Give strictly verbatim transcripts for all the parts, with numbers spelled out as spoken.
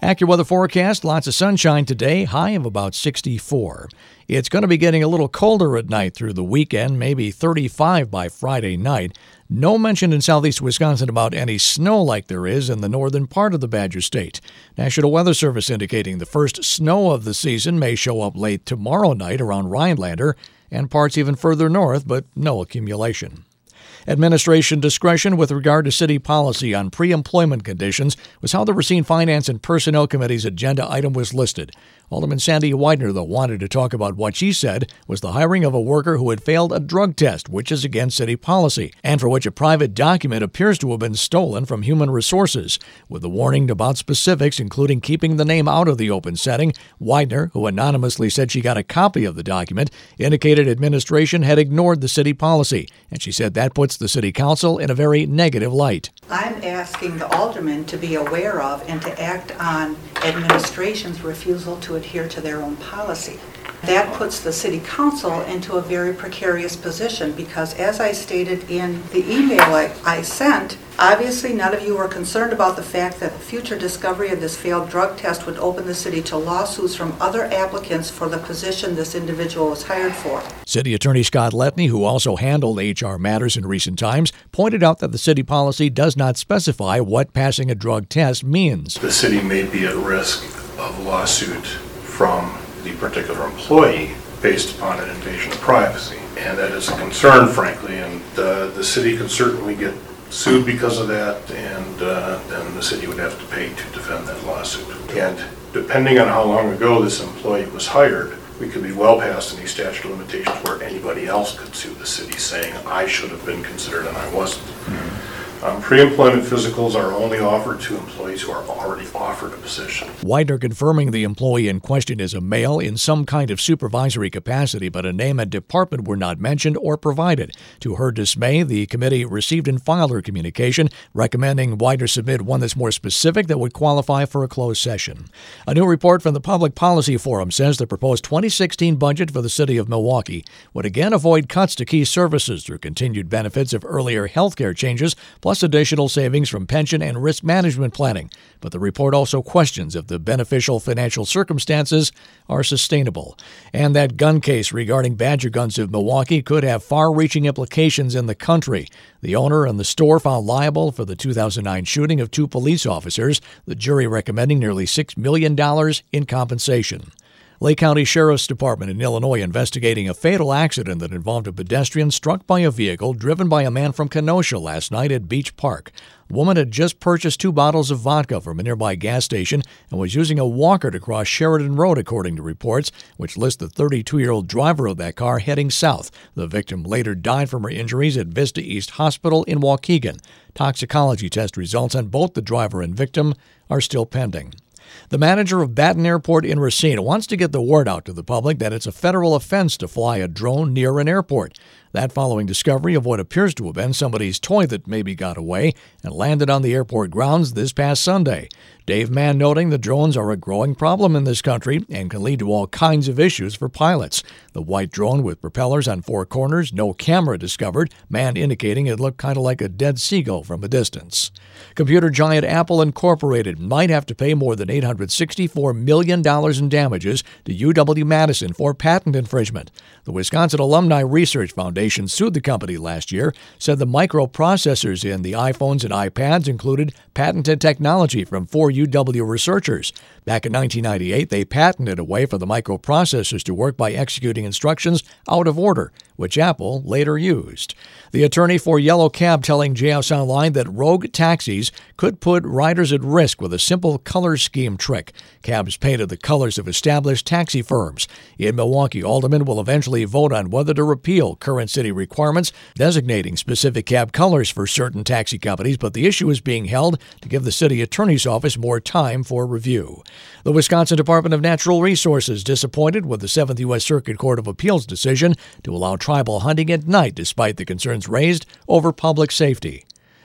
AccuWeather forecast, lots of sunshine today, high of about sixty-four. It's going to be getting a little colder at night through the weekend, maybe thirty-five by Friday night. No mention in southeast Wisconsin about any snow like there is in the northern part of the Badger State. National Weather Service indicating the first snow of the season may show up late tomorrow night around Rhinelander and parts even further north, but no accumulation. Administration discretion with regard to city policy on pre-employment conditions was how the Racine Finance and Personnel Committee's agenda item was listed. Alderman Sandy Widener, though, wanted to talk about what she said was the hiring of a worker who had failed a drug test, which is against city policy, and for which a private document appears to have been stolen from Human Resources. With a warning about specifics, including keeping the name out of the open setting, Widener, who anonymously said she got a copy of the document, indicated administration had ignored the city policy, and she said that puts the city council in a very negative light. I'm asking the aldermen to be aware of and to act on administration's refusal to adhere to their own policy. That puts the city council into a very precarious position because, as I stated in the email I, I sent, obviously none of you are concerned about the fact that future discovery of this failed drug test would open the city to lawsuits from other applicants for the position this individual was hired for. City Attorney Scott Letney, who also handled H R matters in recent times, pointed out that the city policy does not specify what passing a drug test means. The city may be at risk of lawsuit from the particular employee based upon an invasion of privacy. And that is a concern, frankly, and uh, the city could certainly get sued because of that, and uh, then the city would have to pay to defend that lawsuit. And depending on how long ago this employee was hired, we could be well past any statute of limitations where anybody else could sue the city saying, I should have been considered and I wasn't. Mm-hmm. Um, pre-employment physicals are only offered to employees who are already offered a position. Widener confirming the employee in question is a male in some kind of supervisory capacity, but a name and department were not mentioned or provided. To her dismay, the committee received and filed her communication, recommending Widener submit one that's more specific that would qualify for a closed session. A new report from the Public Policy Forum says the proposed twenty sixteen budget for the city of Milwaukee would again avoid cuts to key services through continued benefits of earlier health care changes, plus additional savings from pension and risk management planning. But the report also questions if the beneficial financial circumstances are sustainable, and that gun case regarding Badger Guns of Milwaukee could have far-reaching implications in the country. The owner and the store found liable for the two thousand nine shooting of two police officers, the jury recommending nearly six million dollars in compensation. Lake County Sheriff's Department in Illinois investigating a fatal accident that involved a pedestrian struck by a vehicle driven by a man from Kenosha last night at Beach Park. The woman had just purchased two bottles of vodka from a nearby gas station and was using a walker to cross Sheridan Road, according to reports, which list the thirty-two-year-old driver of that car heading south. The victim later died from her injuries at Vista East Hospital in Waukegan. Toxicology test results on both the driver and victim are still pending. The manager of Batten Airport in Racine wants to get the word out to the public that it's a federal offense to fly a drone near an airport. That following discovery of what appears to have been somebody's toy that maybe got away and landed on the airport grounds this past Sunday. Dave Mann noting the drones are a growing problem in this country and can lead to all kinds of issues for pilots. The white drone with propellers on four corners, no camera discovered, Mann indicating it looked kind of like a dead seagull from a distance. Computer giant Apple Incorporated might have to pay more than eight hundred sixty-four million dollars in damages to U W-Madison for patent infringement. The Wisconsin Alumni Research Foundation sued the company last year, said the microprocessors in the iPhones and iPads included patented technology from four U W researchers. Back in nineteen ninety-eight, they patented a way for the microprocessors to work by executing instructions out of order, which Apple later used. The attorney for Yellow Cab telling J S Online that rogue taxis could put riders at risk with a simple color scheme trick. Cabs painted the colors of established taxi firms. In Milwaukee, aldermen will eventually vote on whether to repeal current city requirements designating specific cab colors for certain taxi companies, but the issue is being held to give the city attorney's office more time for review. The Wisconsin Department of Natural Resources disappointed with the seventh U S Circuit Court of Appeals decision to allow tribal hunting at night despite the concerns raised over public safety.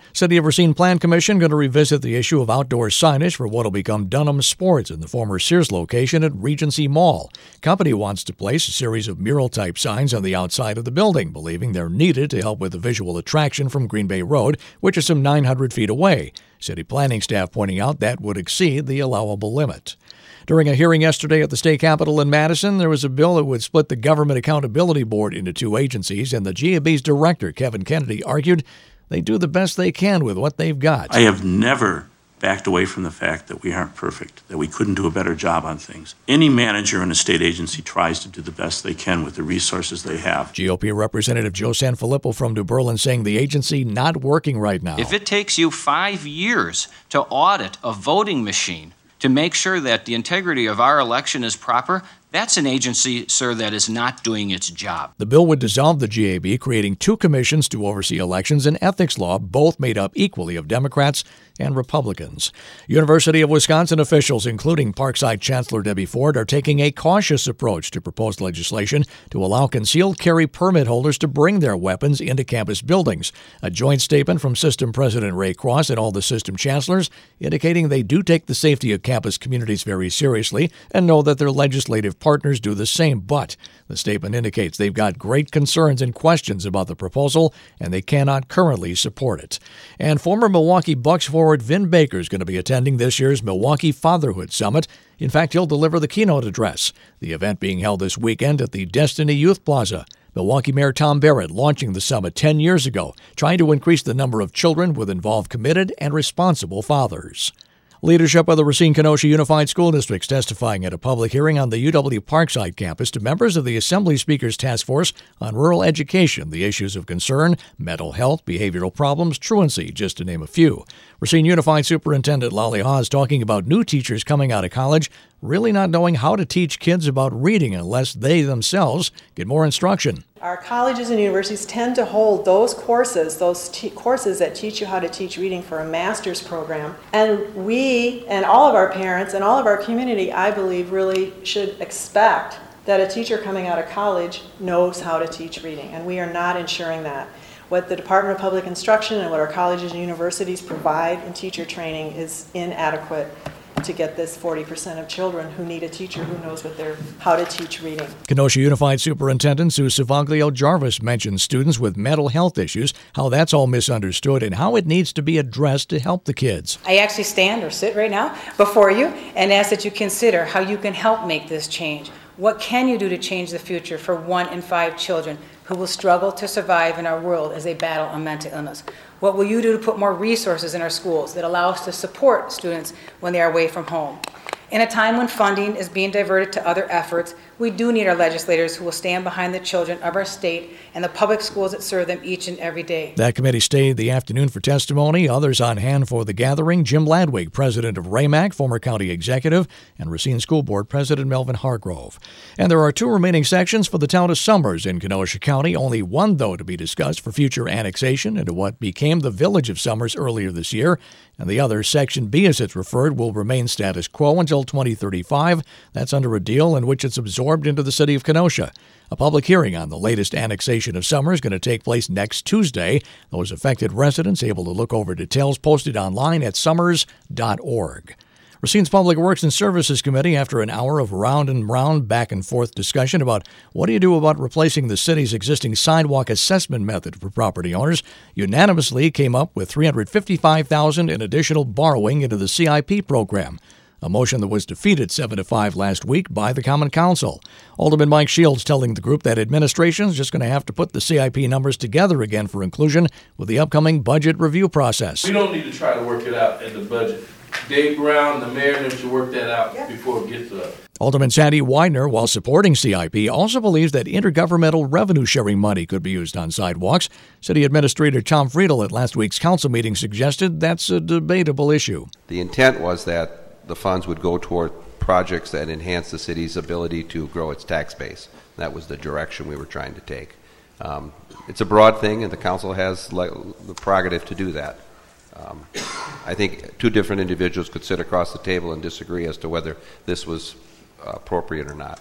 City of Racine Plan Commission going to revisit the issue of outdoor signage for what will become Dunham Sports in the former Sears location at Regency Mall. Company wants to place a series of mural-type signs on the outside of the building, believing they're needed to help with the visual attraction from Green Bay Road, which is some nine hundred feet away. City planning staff pointing out that would exceed the allowable limit. During a hearing yesterday at the state capitol in Madison, there was a bill that would split the Government Accountability Board into two agencies, and the G A B's director, Kevin Kennedy, argued they do the best they can with what they've got. I have never backed away from the fact that we aren't perfect, that we couldn't do a better job on things. Any manager in a state agency tries to do the best they can with the resources they have. G O P Representative Joe Sanfilippo from New Berlin saying the agency not working right now. If it takes you five years to audit a voting machine to make sure that the integrity of our election is proper, that's an agency, sir, that is not doing its job. The bill would dissolve the G A B, creating two commissions to oversee elections and ethics law, both made up equally of Democrats and Republicans. University of Wisconsin officials, including Parkside Chancellor Debbie Ford, are taking a cautious approach to proposed legislation to allow concealed carry permit holders to bring their weapons into campus buildings. A joint statement from System President Ray Cross and all the system chancellors indicating they do take the safety of campus communities very seriously and know that their legislative partners do the same, but the statement indicates they've got great concerns and questions about the proposal, and they cannot currently support it. And former Milwaukee Bucks forward Vin Baker is going to be attending this year's Milwaukee Fatherhood Summit. In fact, he'll deliver the keynote address. The event being held this weekend at the Destiny Youth Plaza. Milwaukee Mayor Tom Barrett launching the summit ten years ago, trying to increase the number of children with involved committed and responsible fathers. Leadership of the Racine-Kenosha Unified School Districts testifying at a public hearing on the U W Parkside campus to members of the Assembly Speakers Task Force on Rural Education, the issues of concern, mental health, behavioral problems, truancy, just to name a few. Racine Unified Superintendent Lolly Haas talking about new teachers coming out of college really not knowing how to teach kids about reading unless they themselves get more instruction. Our colleges and universities tend to hold those courses, those te- courses that teach you how to teach reading for a master's program. And we and all of our parents and all of our community, I believe, really should expect that a teacher coming out of college knows how to teach reading. And we are not ensuring that. What the Department of Public Instruction and what our colleges and universities provide in teacher training is inadequate to get this forty percent of children who need a teacher who knows what they're, how to teach reading. Kenosha Unified Superintendent Sue Savaglio Jarvis mentions students with mental health issues, how that's all misunderstood, and how it needs to be addressed to help the kids. I actually stand or sit right now before you and ask that you consider how you can help make this change. What can you do to change the future for one in five children who will struggle to survive in our world as they battle a mental illness? What will you do to put more resources in our schools that allow us to support students when they are away from home? In a time when funding is being diverted to other efforts, we do need our legislators who will stand behind the children of our state and the public schools that serve them each and every day. That committee stayed the afternoon for testimony. Others on hand for the gathering, Jim Ladwig, president of RAMAC, former county executive, and Racine School Board President Melvin Hargrove. And there are two remaining sections for the town of Summers in Kenosha County, only one, though, to be discussed for future annexation into what became the village of Summers earlier this year. And the other, Section B as it's referred, will remain status quo until twenty thirty-five. That's under a deal in which it's absorbed into the city of Kenosha. A public hearing on the latest annexation of Summers is going to take place next Tuesday. Those affected residents able to look over details posted online at summers dot org. Racine's Public Works and Services Committee, after an hour of round and round back and forth discussion about what do you do about replacing the city's existing sidewalk assessment method for property owners, unanimously came up with three hundred fifty-five thousand dollars in additional borrowing into the C I P program. A motion that was defeated seven to five last week by the Common Council. Alderman Mike Shields telling the group that administration is just going to have to put the C I P numbers together again for inclusion with the upcoming budget review process. We don't need to try to work it out at the budget. Dave Brown, the mayor, them should work that out yeah. before it gets up. Alderman Sandy Widener, while supporting C I P, also believes that intergovernmental revenue-sharing money could be used on sidewalks. City Administrator Tom Friedel at last week's council meeting suggested that's a debatable issue. The intent was that the funds would go toward projects that enhance the city's ability to grow its tax base. That was the direction we were trying to take. Um, it's a broad thing, and the council has le- the prerogative to do that. Um, I think two different individuals could sit across the table and disagree as to whether this was uh, appropriate or not, but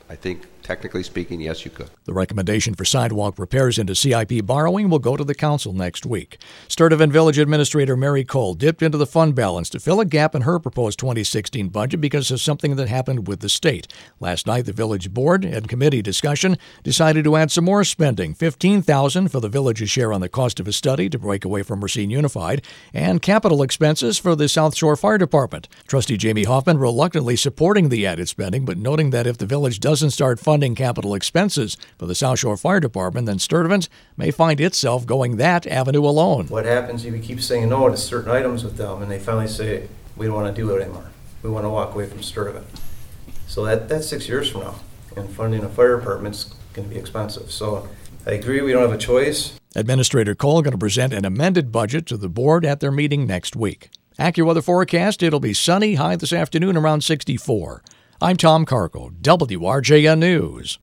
I think, technically speaking, yes, you could. The recommendation for sidewalk repairs into C I P borrowing will go to the council next week. Sturtevant Village Administrator Mary Cole dipped into the fund balance to fill a gap in her proposed twenty sixteen budget because of something that happened with the state. Last night, the village board and committee discussion decided to add some more spending, fifteen thousand dollars for the village's share on the cost of a study to break away from Racine Unified, and capital expenses for the South Shore Fire Department. Trustee Jamie Hoffman reluctantly supporting the added spending, but noting that if the village doesn't start funding capital expenses for the South Shore Fire Department, then Sturtevant may find itself going that avenue alone. What happens if you keep saying no to certain items with them and they finally say, we don't want to do it anymore. We want to walk away from Sturtevant. So that, that's six years from now. And funding a fire department's going to be expensive. So I agree we don't have a choice. Administrator Cole going to present an amended budget to the board at their meeting next week. AccuWeather forecast, it'll be sunny, high this afternoon around sixty-four. I'm Tom Carco, W R J N News.